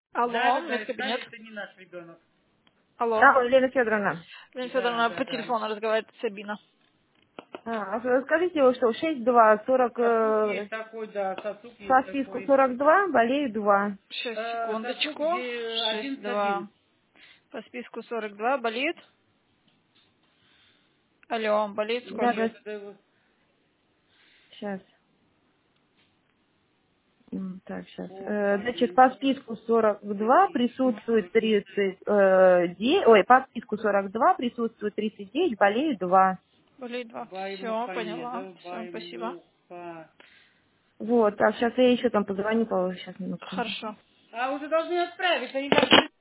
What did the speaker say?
Алло, Да, медкабинет. это не наш ребенок. Алло. Да, Елена Федоровна. Лена Да, Федоровна, да, по да. телефону разговаривает Сабина. Скажите, вот что, 6-2, 40, Сосуд есть такой, да, сосуд по есть списку такой. 42, болею 2. Шесть Сосуд секундочку. где Шесть 11-1. два. По списку 42 болит. Алло, болит Да, сколько? да, Это сейчас. Так, сейчас. вот Значит, 1, по списку 42 присутствует 39, ой, по списку 42 присутствует 39, болею 2. Болит 2. Все, Баймуха поняла. нету, Все, спасибо. баймуха. Вот, так, сейчас я еще там позвоню, сейчас минутку. Хорошо. А уже должны отправить, они должны